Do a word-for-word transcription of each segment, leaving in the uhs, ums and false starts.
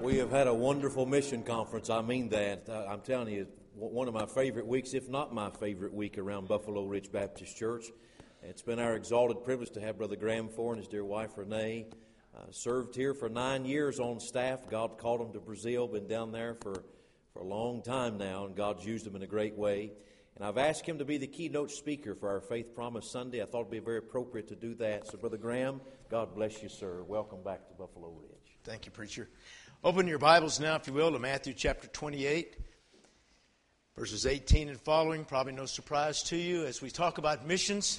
We have had a wonderful mission conference. I mean that. Uh, I'm telling you, one of my favorite weeks, if not my favorite week around Buffalo Ridge Baptist Church. It's been our exalted privilege to have Brother Graham Ford and his dear wife Renee. Uh, served here for nine years on staff. God called him to Brazil, been down there for, for a long time now, and God's used him in a great way. And I've asked him to be the keynote speaker for our Faith Promise Sunday. I thought it would be very appropriate to do that. So, Brother Graham, God bless you, sir. Welcome back to Buffalo Ridge. Thank you, preacher. Open your Bibles now, if you will, to Matthew chapter twenty-eight, verses eighteen and following. Probably no surprise to you as we talk about missions.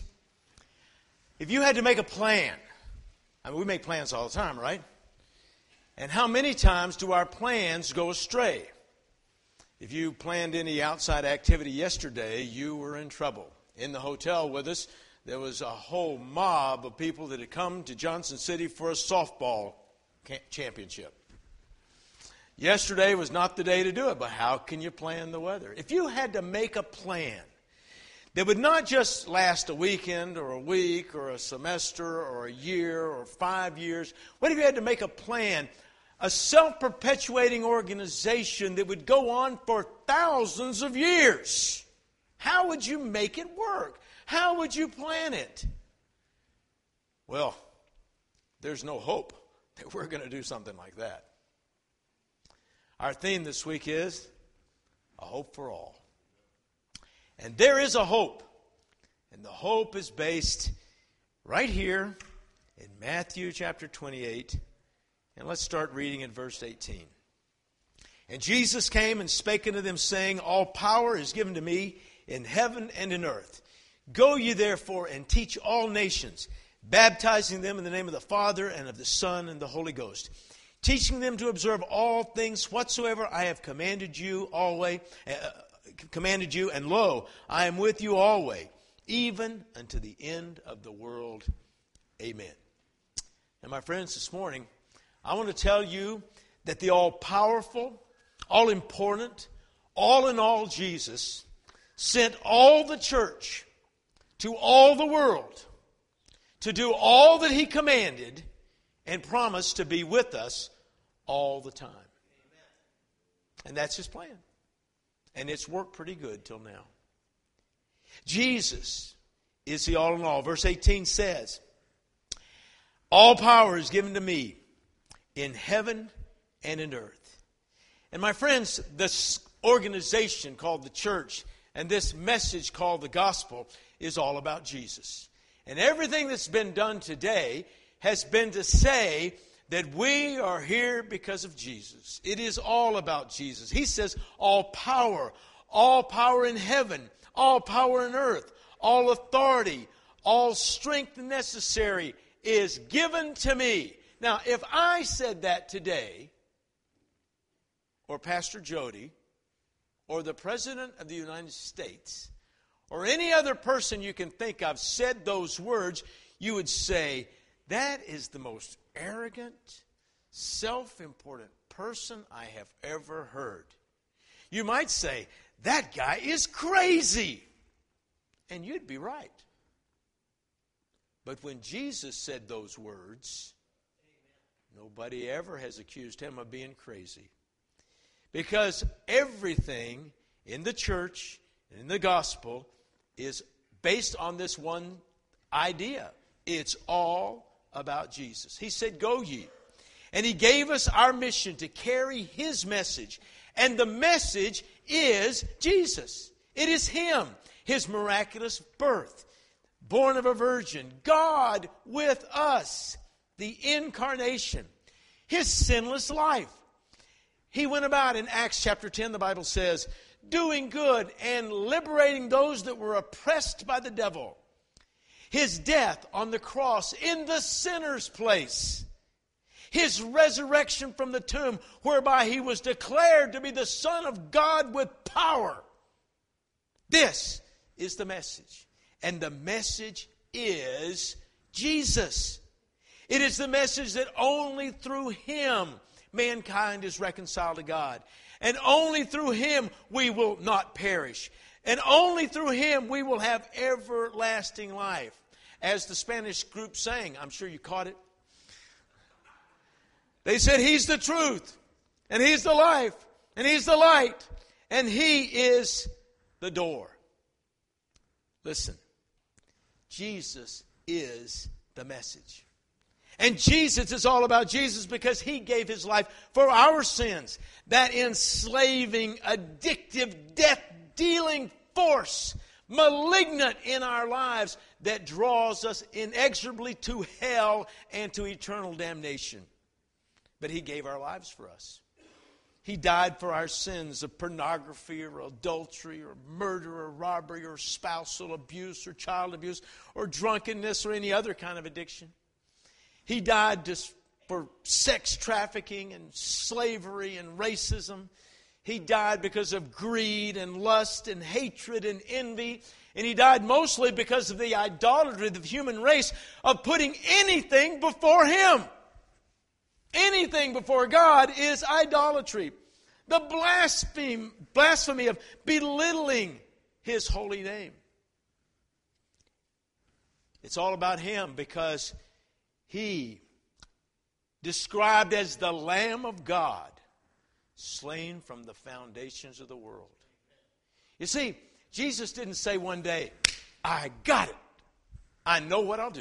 If you had to make a plan, I mean, we make plans all the time, right? And how many times do our plans go astray? If you planned any outside activity yesterday, you were in trouble. In the hotel with us, there was a whole mob of people that had come to Johnson City for a softball championship. Yesterday was not the day to do it, but how can you plan the weather? If you had to make a plan that would not just last a weekend or a week or a semester or a year or five years, what if you had to make a plan, a self-perpetuating organization that would go on for thousands of years? How would you make it work? How would you plan it? Well, there's no hope that we're going to do something like that. Our theme this week is a hope for all. And there is a hope. And the hope is based right here in Matthew chapter twenty-eight. And let's start reading in verse eighteen. And Jesus came and spake unto them, saying, All power is given to me in heaven and in earth. Go ye therefore and teach all nations, baptizing them in the name of the Father and of the Son and the Holy Ghost, teaching them to observe all things whatsoever I have commanded you always, uh, commanded you, and lo, I am with you always, even unto the end of the world. Amen. And my friends, this morning, I want to tell you that the all-powerful, all-important, all-in-all Jesus sent all the church to all the world to do all that He commanded and promised to be with us all the time. Amen. And that's His plan. And it's worked pretty good till now. Jesus is the all in all. Verse eighteen says, All power is given to me in heaven and in earth. And my friends, this organization called the church and this message called the gospel is all about Jesus. And everything that's been done today has been to say that we are here because of Jesus. It is all about Jesus. He says all power, all power in heaven, all power in earth, all authority, all strength necessary is given to me. Now, if I said that today, or Pastor Jody, or the President of the United States, or any other person you can think of said those words, you would say, that is the most arrogant, self-important person I have ever heard. You might say, that guy is crazy. And you'd be right. But when Jesus said those words, nobody ever has accused him of being crazy. Because everything in the church and in the gospel is based on this one idea. It's all about Jesus. He said, Go ye. And He gave us our mission to carry His message. And the message is Jesus. It is Him. His miraculous birth. Born of a virgin. God with us. The incarnation. His sinless life. He went about in Acts chapter ten, the Bible says, doing good and liberating those that were oppressed by the devil. His death on the cross in the sinner's place. His resurrection from the tomb, whereby He was declared to be the Son of God with power. This is the message. And the message is Jesus. It is the message that only through Him mankind is reconciled to God. And only through Him we will not perish. And only through Him we will have everlasting life. As the Spanish group sang, I'm sure you caught it. They said, He's the truth. And He's the life. And He's the light. And He is the door. Listen. Jesus is the message. And Jesus is all about Jesus because He gave His life for our sins. That enslaving, addictive, death-dealing force, malignant in our lives, that draws us inexorably to hell and to eternal damnation. But He gave our lives for us. He died for our sins of pornography or adultery or murder or robbery or spousal abuse or child abuse or drunkenness or any other kind of addiction. He died just for sex trafficking and slavery and racism. He died because of greed and lust and hatred and envy. And He died mostly because of the idolatry of the human race of putting anything before Him. Anything before God is idolatry. The blasphemy, blasphemy of belittling His holy name. It's all about Him because He, described as the Lamb of God, slain from the foundations of the world. You see, Jesus didn't say one day, I got it. I know what I'll do.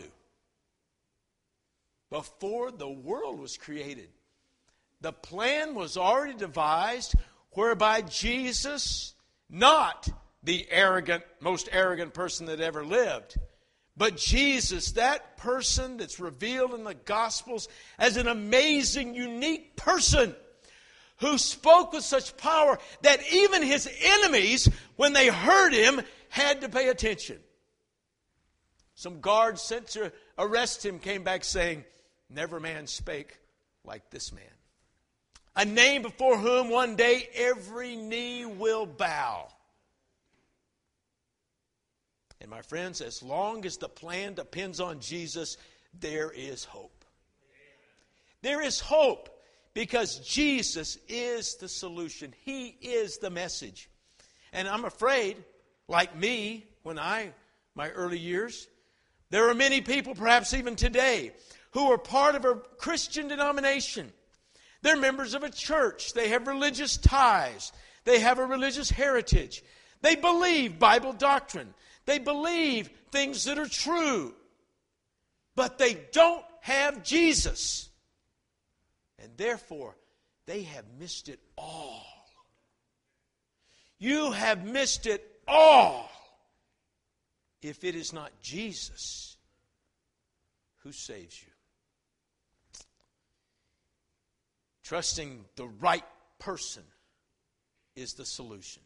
Before the world was created, the plan was already devised whereby Jesus, not the arrogant, most arrogant person that ever lived, but Jesus, that person that's revealed in the Gospels as an amazing, unique person who spoke with such power that even His enemies, when they heard Him, had to pay attention. Some guards sent to arrest Him came back saying, never man spake like this man. A name before whom one day every knee will bow. And my friends, as long as the plan depends on Jesus, there is hope. There is hope because Jesus is the solution. He is the message. And I'm afraid, like me, when I, my early years, there are many people, perhaps even today, who are part of a Christian denomination. They're members of a church. They have religious ties. They have a religious heritage. They believe Bible doctrine. They believe things that are true. But they don't have Jesus. And therefore, they have missed it all. You have missed it all if it is not Jesus who saves you. Trusting the right person is the solution.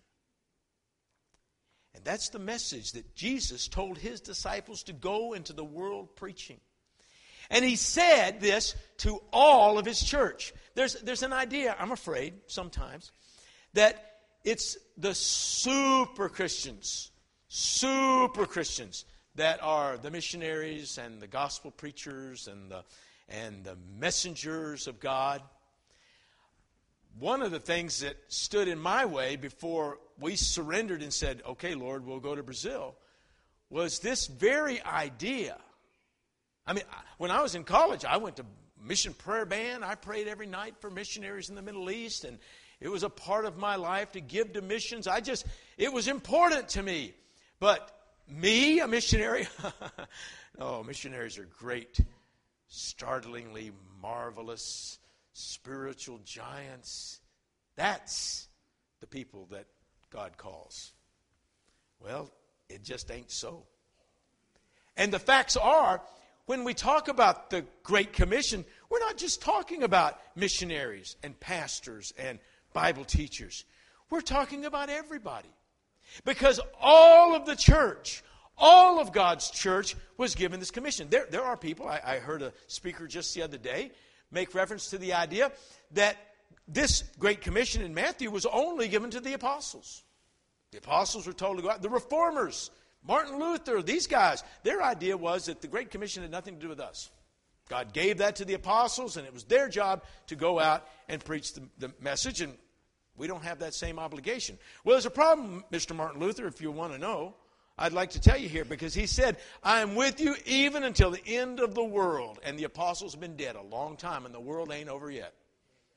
And that's the message that Jesus told His disciples to go into the world preaching. And He said this to all of His church. There's, there's an idea, I'm afraid, sometimes, that it's the super Christians, super Christians that are the missionaries and the gospel preachers and the, and the messengers of God. One of the things that stood in my way before we surrendered and said, okay, Lord, we'll go to Brazil, was this very idea. I mean, when I was in college, I went to mission prayer band. I prayed every night for missionaries in the Middle East, and it was a part of my life to give to missions. I just, it was important to me. But me, a missionary? Oh, missionaries are great, startlingly marvelous, spiritual giants. That's the people that God calls. Well, it just ain't so. And the facts are, when we talk about the Great Commission, we're not just talking about missionaries and pastors and Bible teachers. We're talking about everybody. Because all of the church, all of God's church was given this commission. There, there are people, I, I heard a speaker just the other day make reference to the idea that this Great Commission in Matthew was only given to the apostles. The apostles were told to go out. The reformers, Martin Luther, these guys, their idea was that the Great Commission had nothing to do with us. God gave that to the apostles, and it was their job to go out and preach the, the message, and we don't have that same obligation. Well, there's a problem, Mister Martin Luther, if you want to know. I'd like to tell you here, because he said, I am with you even until the end of the world. And the apostles have been dead a long time, and the world ain't over yet.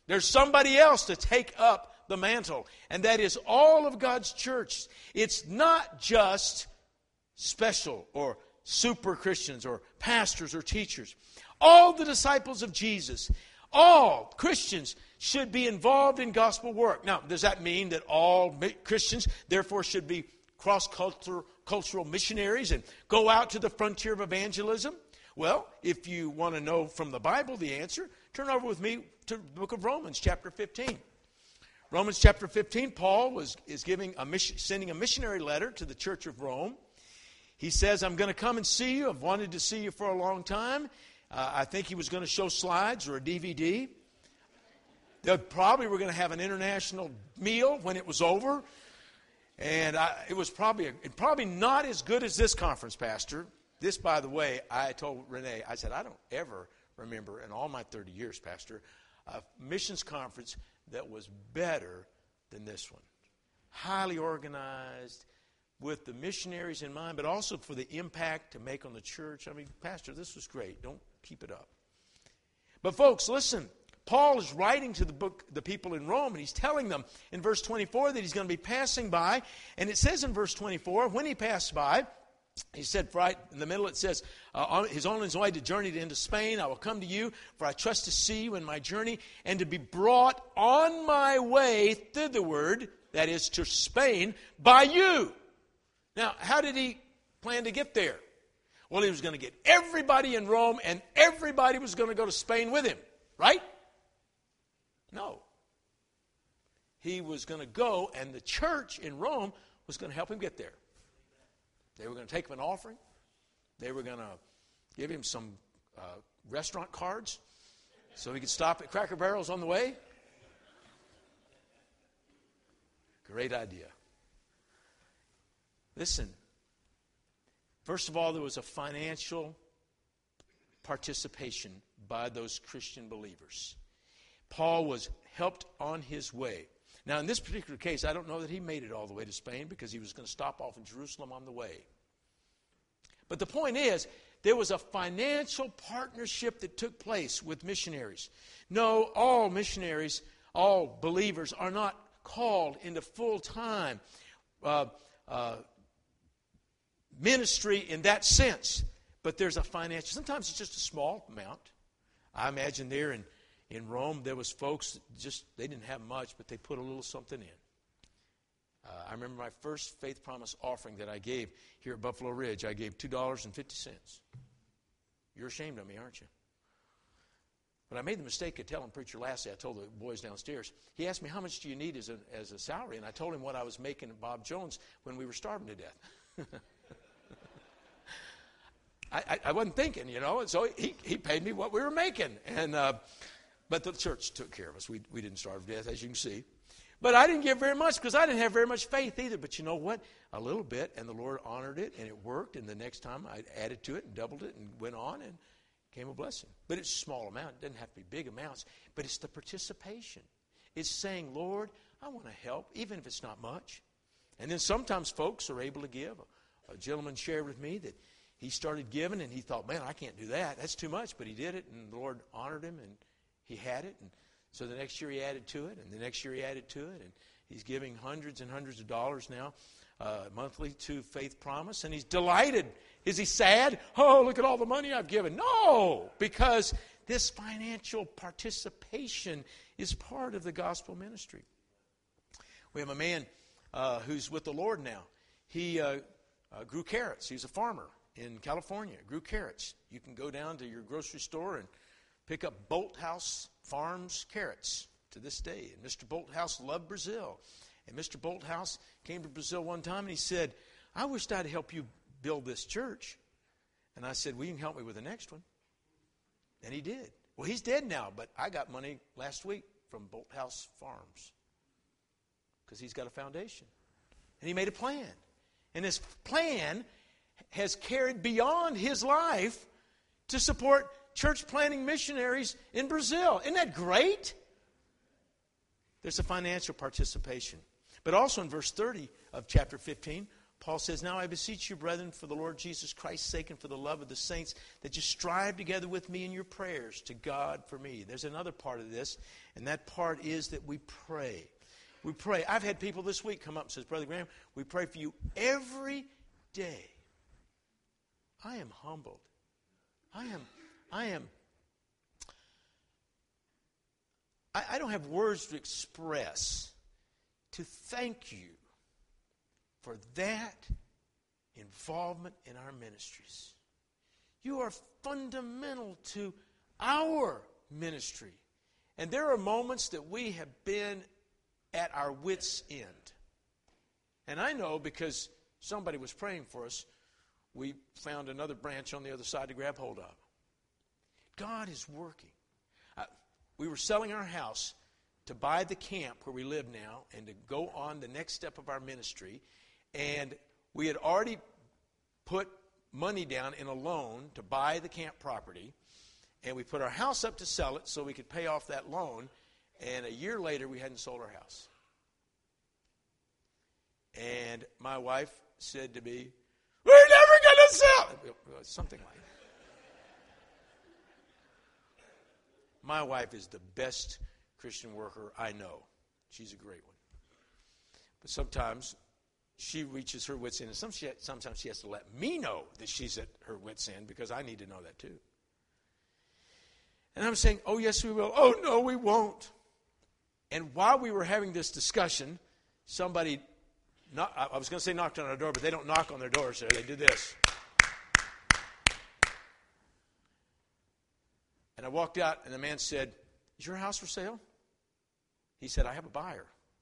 There's somebody else to take up the mantle, and that is all of God's church. It's not just special or super Christians or pastors or teachers. All the disciples of Jesus, all Christians should be involved in gospel work. Now, does that mean that all Christians, therefore, should be cross-cultural cultural missionaries and go out to the frontier of evangelism? Well, if you want to know from the Bible the answer, turn over with me to the book of Romans, chapter fifteen. Romans chapter fifteen, Paul was is giving a mission, sending a missionary letter to the church of Rome. He says, I'm going to come and see you. I've wanted to see you for a long time. Uh, I think he was going to show slides or a D V D. They probably were going to have an international meal when it was over. And I, it was probably a, probably not as good as this conference, Pastor. This, by the way, I told Renee, I said, I don't ever remember in all my thirty years, Pastor, a missions conference that was better than this one. Highly organized, with the missionaries in mind, but also for the impact to make on the church. I mean, Pastor, this was great. Don't keep it up. But folks, listen. Paul is writing to the book, the people in Rome, and he's telling them in verse twenty-four that he's going to be passing by. And it says in verse twenty-four, when he passed by, he said, right in the middle, it says, uh, he's on his way to journey into Spain. I will come to you, for I trust to see you in my journey, and to be brought on my way thitherward, that is to Spain, by you. Now, how did he plan to get there? Well, he was going to get everybody in Rome, and everybody was going to go to Spain with him, right? No. He was going to go, and the church in Rome was going to help him get there. They were going to take him an offering. They were going to give him some uh, restaurant cards so he could stop at Cracker Barrel's on the way. Great idea. Listen, first of all, there was a financial participation by those Christian believers. Paul was helped on his way. Now, in this particular case, I don't know that he made it all the way to Spain because he was going to stop off in Jerusalem on the way. But the point is, there was a financial partnership that took place with missionaries. No, all missionaries, all believers are not called into full-time uh, uh, ministry in that sense. But there's a financial, sometimes it's just a small amount. I imagine there in In Rome, there was folks that just, they didn't have much, but they put a little something in. Uh, I remember my first Faith Promise offering that I gave here at Buffalo Ridge. I gave two dollars and fifty cents. You're ashamed of me, aren't you? But I made the mistake of telling Preacher Lassie, I told the boys downstairs, he asked me, how much do you need as a, as a salary? And I told him what I was making at Bob Jones when we were starving to death. I, I, I wasn't thinking, you know, and so he, he paid me what we were making. And... Uh, But the church took care of us. We, we didn't starve to death, as you can see. But I didn't give very much because I didn't have very much faith either. But you know what? A little bit, and the Lord honored it, and it worked. And the next time I added to it and doubled it and went on, and it came a blessing. But it's a small amount. It doesn't have to be big amounts. But it's the participation. It's saying, Lord, I want to help, even if it's not much. And then sometimes folks are able to give. A, a gentleman shared with me that he started giving, and he thought, man, I can't do that. That's too much. But he did it, and the Lord honored him, and he had it, and so the next year he added to it, and the next year he added to it, and he's giving hundreds and hundreds of dollars now uh, monthly to Faith Promise, and he's delighted. Is he sad? Oh, look at all the money I've given. No, because this financial participation is part of the gospel ministry. We have a man uh, who's with the Lord now. He uh, uh, grew carrots. He's a farmer in California, grew carrots. You can go down to your grocery store and pick up Bolthouse Farms carrots to this day. And Mister Bolthouse loved Brazil. And Mister Bolthouse came to Brazil one time and he said, I wished I'd help you build this church. And I said, well, you can help me with the next one. And he did. Well, he's dead now, but I got money last week from Bolthouse Farms because he's got a foundation. And he made a plan. And his plan has carried beyond his life to support church planting missionaries in Brazil. Isn't that great? There's a financial participation. But also in verse thirty of chapter fifteen, Paul says, now I beseech you, brethren, for the Lord Jesus Christ's sake and for the love of the saints, that you strive together with me in your prayers to God for me. There's another part of this, and that part is that we pray. We pray. I've had people this week come up and says, Brother Graham, we pray for you every day. I am humbled. I am, I am, I, I don't have words to express to thank you for that involvement in our ministries. You are fundamental to our ministry. And there are moments that we have been at our wits' end. And I know because somebody was praying for us, we found another branch on the other side to grab hold of. God is working. Uh, we were selling our house to buy the camp where we live now and to go on the next step of our ministry. And we had already put money down in a loan to buy the camp property. And we put our house up to sell it so we could pay off that loan. And a year later, we hadn't sold our house. And my wife said to me, we're never going to sell it. Something like that. My wife is the best Christian worker I know. She's a great one. But sometimes she reaches her wits' end, and some she, sometimes she has to let me know that she's at her wits' end because I need to know that too. And I'm saying, oh, yes, we will. Oh, no, we won't. And while we were having this discussion, somebody, not, I was going to say knocked on our door, but they don't knock on their doors there. They do this. And I walked out, and the man said, is your house for sale? He said, I have a buyer.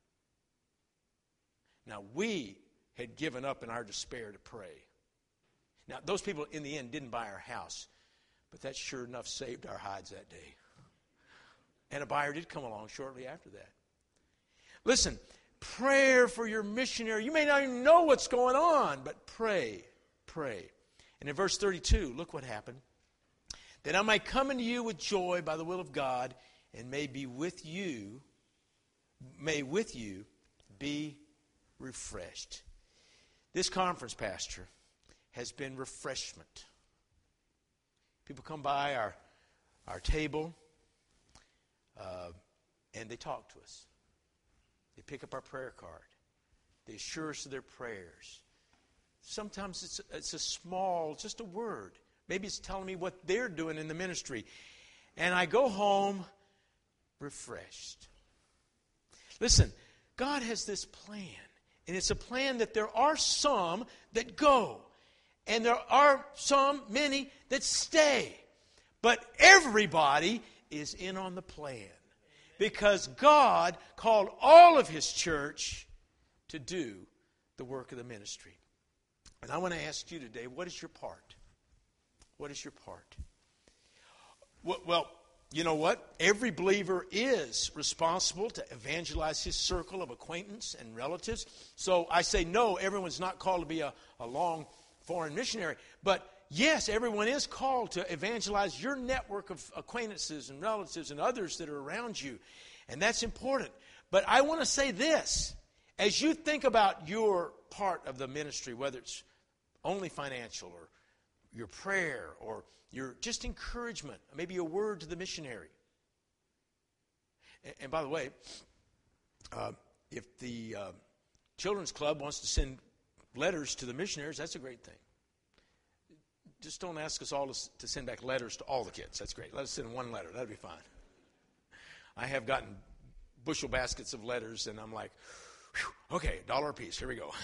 Now, we had given up in our despair to pray. Now, those people in the end didn't buy our house, but that sure enough saved our hides that day. And a buyer did come along shortly after that. Listen, prayer for your missionary. You may not even know what's going on, but pray, pray. And in verse thirty-two, look what happened. That I might come unto you with joy by the will of God, and may be with you, may with you be refreshed. This conference, Pastor, has been refreshment. People come by our, our table, uh, and they talk to us. They pick up our prayer card. They assure us of their prayers. Sometimes it's, it's a small, just a word. Maybe it's telling me what they're doing in the ministry. And I go home refreshed. Listen, God has this plan. And it's a plan that there are some that go. And there are some, many, that stay. But everybody is in on the plan. Because God called all of His church to do the work of the ministry. And I want to ask you today, what is your part? What is your part? Well, you know what? Every believer is responsible to evangelize his circle of acquaintance and relatives. So I say no, everyone's not called to be a, a long foreign missionary. But yes, everyone is called to evangelize your network of acquaintances and relatives and others that are around you. And that's important. But I want to say this. As you think about your part of the ministry, whether it's only financial or your prayer or your just encouragement, maybe a word to the missionary. And, and by the way, uh, if the uh, Children's Club wants to send letters to the missionaries, that's a great thing. Just don't ask us all to, to send back letters to all the kids. That's great. Let us send one letter. That'd be fine. I have gotten bushel baskets of letters, and I'm like, whew, okay, a dollar a piece. Here we go.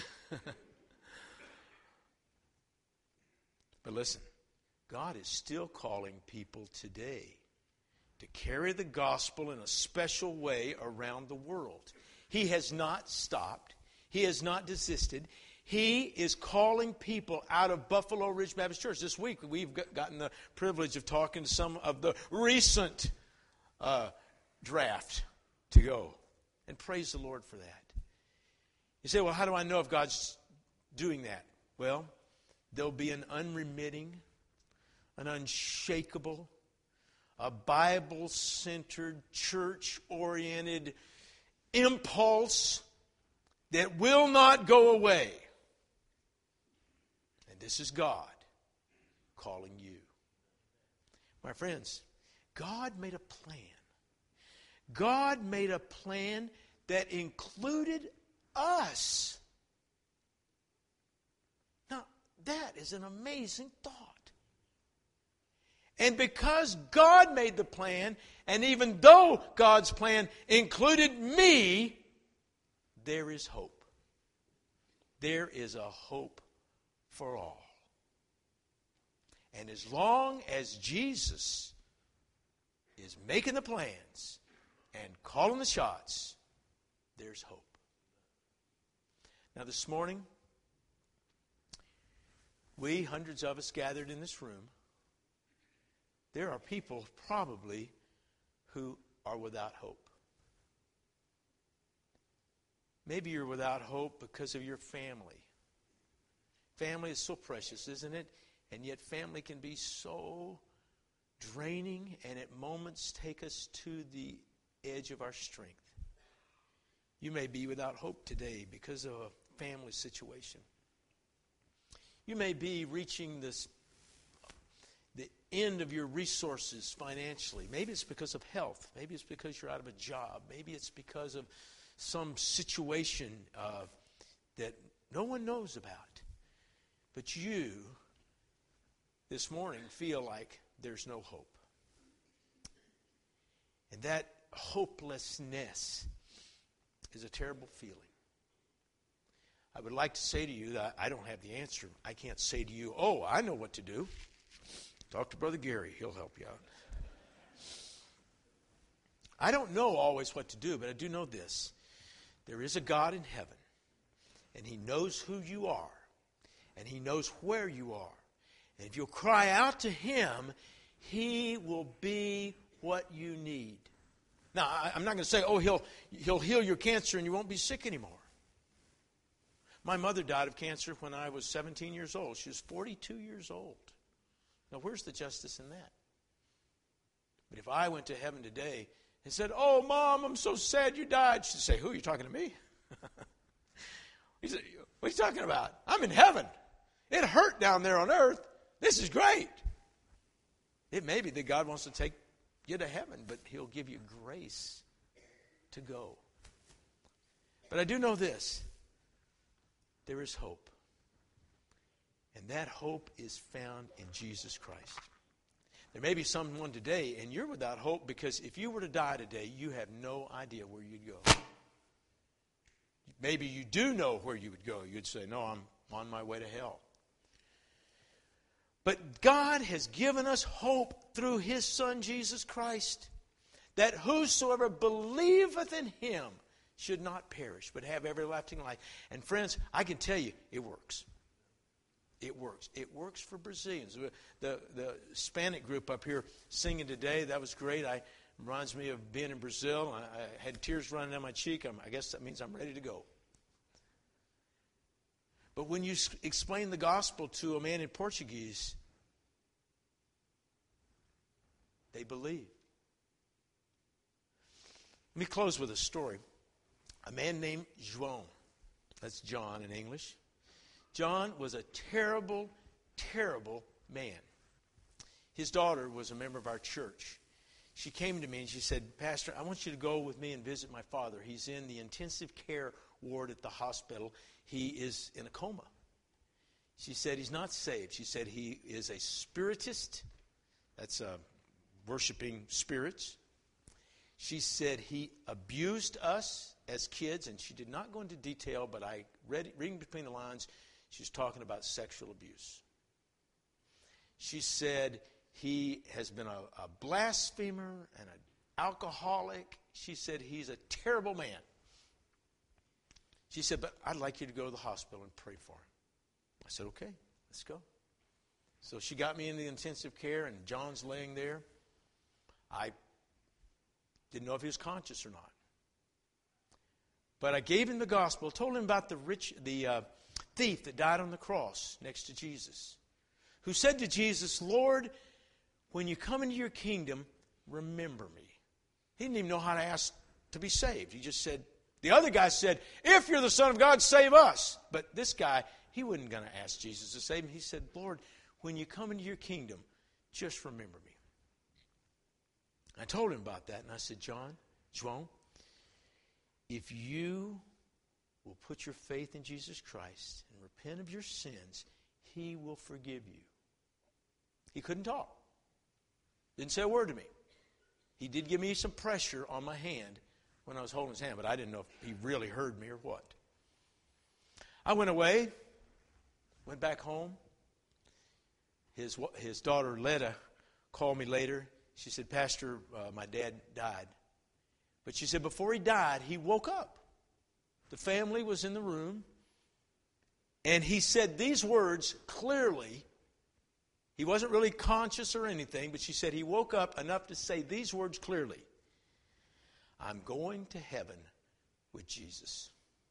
But listen, God is still calling people today to carry the gospel in a special way around the world. He has not stopped. He has not desisted. He is calling people out of Buffalo Ridge Baptist Church. This week, we've gotten the privilege of talking to some of the recent uh, draft to go. And praise the Lord for that. You say, well, how do I know if God's doing that? Well, there'll be an unremitting, an unshakable, a Bible-centered, church-oriented impulse that will not go away. this is God calling you. My friends, God made a plan. God made a plan that included us. Now, that is an amazing thought. And because God made the plan, and even though God's plan included me, there is hope. There is a hope for all. And as long as Jesus is making the plans and calling the shots, there's hope. Now this morning, we, hundreds of us gathered in this room, there are people probably who are without hope. Maybe you're without hope because of your family. Family is so precious, isn't it? And yet family can be so draining and at moments take us to the edge of our strength. You may be without hope today because of a family situation. You may be reaching this the end of your resources financially. Maybe it's because of health. Maybe it's because you're out of a job. Maybe it's because of some situation uh, that no one knows about. But you, this morning, feel like there's no hope. And that hopelessness is a terrible feeling. I would like to say to you that I don't have the answer. I can't say to you, oh, I know what to do. Talk to Brother Gary. He'll help you out. I don't know always what to do, but I do know this. There is a God in heaven, and He knows who you are, and He knows where you are. And if you'll cry out to Him, He will be what you need. Now, I'm not going to say, oh, he'll, he'll heal your cancer and you won't be sick anymore. My mother died of cancer when I was seventeen years old. She was forty-two years old. Now, where's the justice in that? But if I went to heaven today and said, oh, Mom, I'm so sad you died, she'd say, who, are you talking to me? He said, what are you talking about? I'm in heaven. It hurt down there on earth. This is great. It may be that God wants to take you to heaven, but He'll give you grace to go. But I do know this. There is hope. And that hope is found in Jesus Christ. There may be someone today, and you're without hope because if you were to die today, you have no idea where you'd go. Maybe you do know where you would go. You'd say, no, I'm on my way to hell. But God has given us hope through His Son, Jesus Christ, that whosoever believeth in Him should not perish, but have everlasting life. And friends, I can tell you, it works. It works. It works for Brazilians. The, the Hispanic group up here singing today, that was great. I reminds me of being in Brazil. I, I had tears running down my cheek. I'm, I guess that means I'm ready to go. But when you explain the gospel to a man in Portuguese, they believe. Let me close with a story. A man named João, that's John in English. John was a terrible, terrible man. His daughter was a member of our church. She came to me and she said, Pastor, I want you to go with me and visit my father. He's in the intensive care ward at the hospital. He is in a coma. She said he's not saved. She said he is a spiritist. That's uh, worshiping spirits. She said he abused us as kids, and she did not go into detail, but I read reading between the lines, she's talking about sexual abuse. She said he has been a, a blasphemer and an alcoholic. She said he's a terrible man. She said, but I'd like you to go to the hospital and pray for him. I said, okay, let's go. So she got me in the intensive care, and John's laying there. I didn't know if he was conscious or not. But I gave him the gospel, told him about the rich, the uh, thief that died on the cross next to Jesus, who said to Jesus, Lord, when you come into your kingdom, remember me. He didn't even know how to ask to be saved. He just said, the other guy said, if you're the Son of God, save us. But this guy, he wasn't going to ask Jesus to save him. He said, Lord, when you come into your kingdom, just remember me. I told him about that, and I said, John, Joan, if you will put your faith in Jesus Christ and repent of your sins, he will forgive you. He couldn't talk. Didn't say a word to me. He did give me some pressure on my hand when I was holding his hand, but I didn't know if he really heard me or what. I went away, went back home. His, his daughter, Letta, called me later. She said, Pastor, uh, my dad died. But she said before he died, he woke up. The family was in the room. And he said these words clearly. He wasn't really conscious or anything, but she said he woke up enough to say these words clearly. I'm going to heaven with Jesus.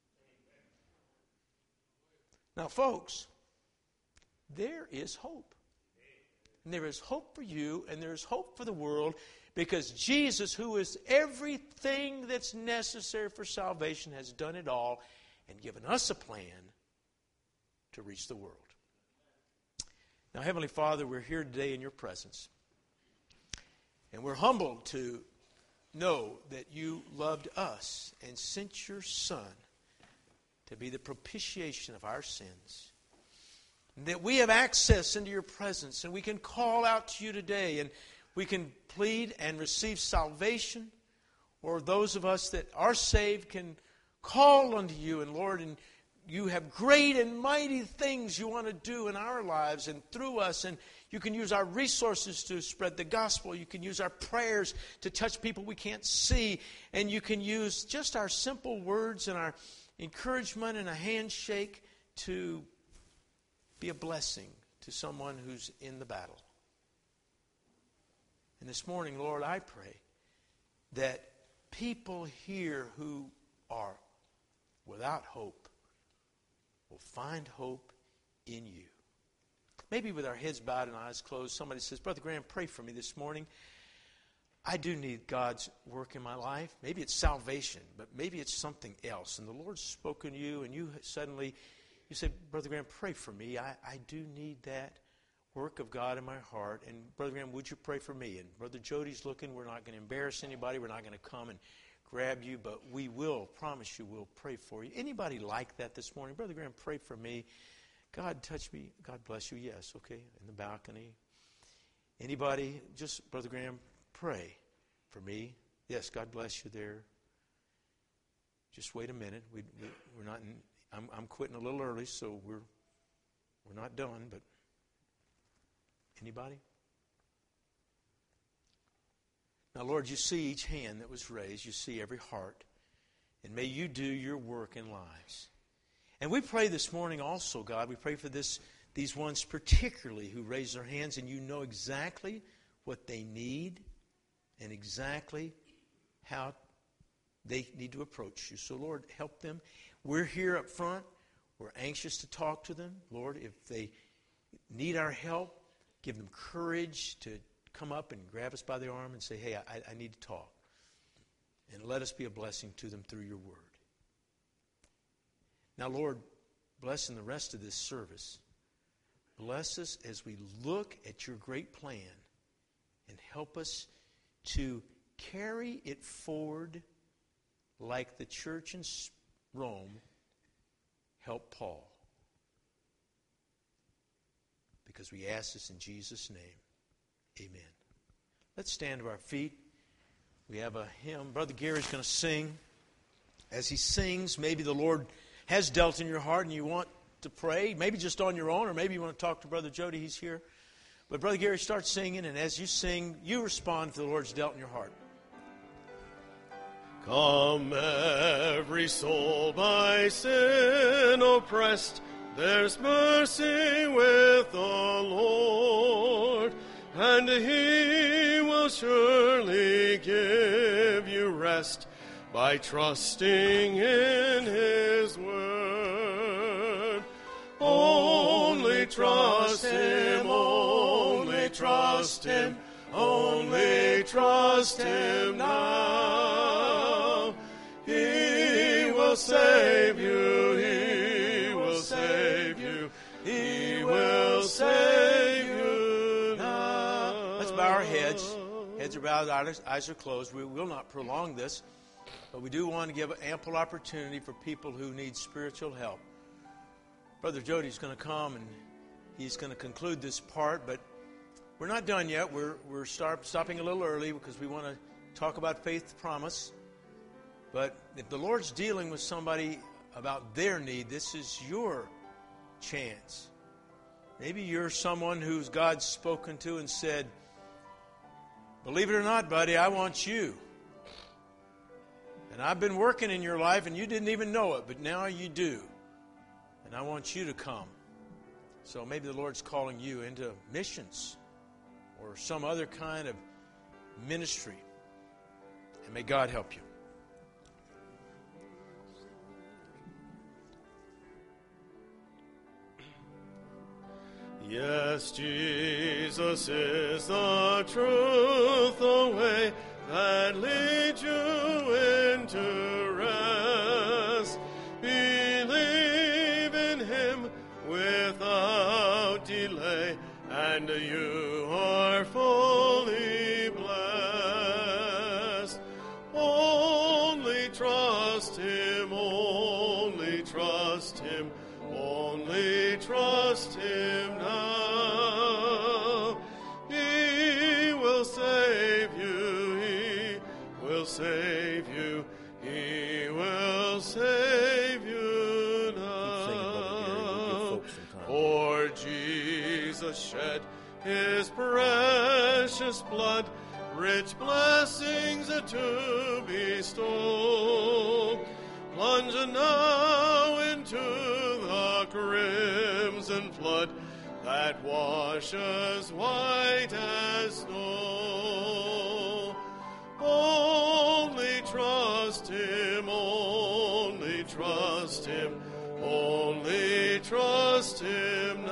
Now, folks, there is hope. And there is hope for you, and there is hope for the world, because Jesus, who is everything that's necessary for salvation, has done it all and given us a plan to reach the world. Now, Heavenly Father, we're here today in your presence. And we're humbled to know that you loved us and sent your Son to be the propitiation of our sins. And that we have access into your presence, and we can call out to you today, and we can plead and receive salvation, or those of us that are saved can call unto you, and Lord, and you have great and mighty things you want to do in our lives and through us, and you can use our resources to spread the gospel. You can use our prayers to touch people we can't see, and you can use just our simple words and our encouragement and a handshake to be a blessing to someone who's in the battle. And this morning, Lord, I pray that people here who are without hope will find hope in you. Maybe with our heads bowed and eyes closed, somebody says, Brother Graham, pray for me this morning. I do need God's work in my life. Maybe it's salvation, but maybe it's something else. And the Lord's spoken to you, and you suddenly, you said, Brother Graham, pray for me. I, I do need that work of God in my heart. And Brother Graham, would you pray for me? And Brother Jody's looking. We're not going to embarrass anybody. We're not going to come and grab you, but we will, promise you, we'll pray for you. Anybody like that this morning? Brother Graham, pray for me. God, touch me. God bless you. Yes, okay, in the balcony. Anybody? Just, Brother Graham, pray for me. Yes, God bless you there. Just wait a minute. We, we, we're not. In, I'm, I'm quitting a little early, so we're we're not done. But anybody? Now, Lord, you see each hand that was raised. You see every heart, and may you do your work in lives. And we pray this morning also, God. We pray for this these ones particularly who raise their hands, and you know exactly what they need and exactly how they need to approach you. So, Lord, help them. We're here up front. We're anxious to talk to them. Lord, if they need our help, give them courage to come up and grab us by the arm and say, hey, I, I need to talk. And let us be a blessing to them through your word. Now, Lord, bless in the rest of this service. Bless us as we look at your great plan, and help us to carry it forward like the church in Rome helped Paul. Because we ask this in Jesus' name. Amen. Let's stand to our feet. We have a hymn. Brother Gary's going to sing. As he sings, maybe the Lord has dealt in your heart and you want to pray, maybe just on your own, or maybe you want to talk to Brother Jody. He's here. But Brother Gary, start singing, and as you sing, you respond if the Lord's dealt in your heart. Come, every soul by sin oppressed, there's mercy with the Lord, and He will surely give you rest by trusting in His word. Only trust Him, only trust Him, only trust Him now. He will save you, He will save you. save you now. Let's bow our heads. Heads are bowed, eyes eyes are closed. We will not prolong this, but we do want to give ample opportunity for people who need spiritual help. Brother Jody's going to come and he's going to conclude this part, but we're not done yet. We're we're start, stopping a little early because we want to talk about faith promise. But if the Lord's dealing with somebody about their need, this is your chance. Maybe you're someone who's God's spoken to and said, believe it or not, buddy, I want you. And I've been working in your life and you didn't even know it, but now you do. And I want you to come. So maybe the Lord's calling you into missions or some other kind of ministry. And may God help you. Yes, Jesus is the truth, the way that leads you into rest. Believe in Him without delay, and you are fully blessed. Only trust Him, only trust Him, only trust Him now. He will save you, He will save you, He will save you now. For Jesus shed His precious blood, rich blessings to bestow. Plunge now into the crimson flood that washes white as snow. Only trust Him, only trust Him, only trust Him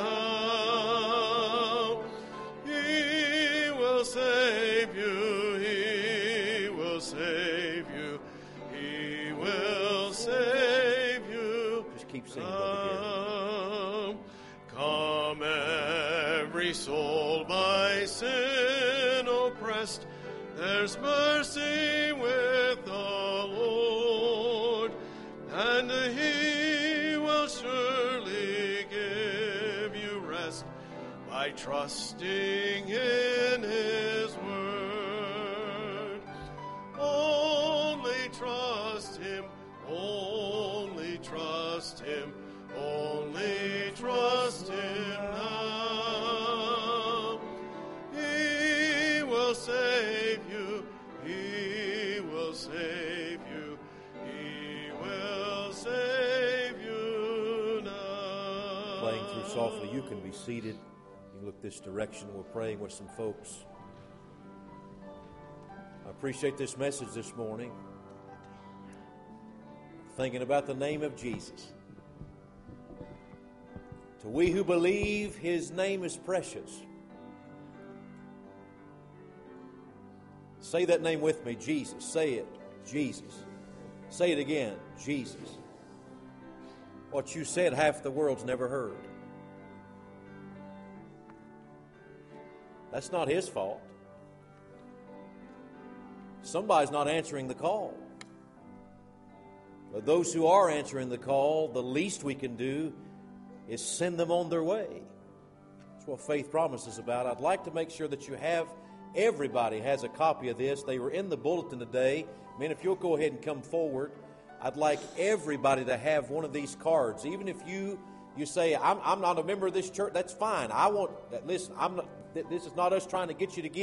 now. He will save you, He will save you, He will save you. Just keep singing, Brother Gary. Come, every soul by sin oppressed, there's mercy with the Lord, and He will surely give you rest by trusting in His word. Only trust Him, only trust Him, only trust Him now. He will save you, He will save you, He will save you now. Playing through softly, you can be seated. You look this direction. We're praying with some folks. I appreciate this message this morning. Thinking about the name of Jesus. To we who believe, His name is precious. Say that name with me, Jesus. Say it, Jesus. Say it again, Jesus. What you said, half the world's never heard. That's not His fault. Somebody's not answering the call. But those who are answering the call, the least we can do is send them on their way. That's what Faith Promise is about. I'd like to make sure that you have, everybody has a copy of this. They were in the bulletin today. Man, if you'll go ahead and come forward, I'd like everybody to have one of these cards. Even if you you say, I'm, I'm not a member of this church, that's fine. I want, listen, I'm not, this is not us trying to get you to give.